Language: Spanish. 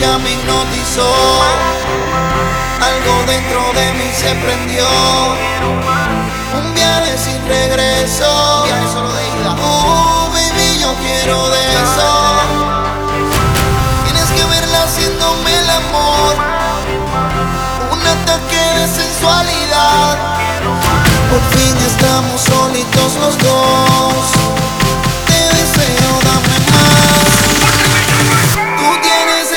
ella me hipnotizó. Algo dentro de mí se prendió. Un viaje sin regreso. Un viaje solo de ida. Baby, yo quiero de eso. Tienes que verla haciéndome el amor. Un ataque de sensualidad. Por fin estamos solitos los dos.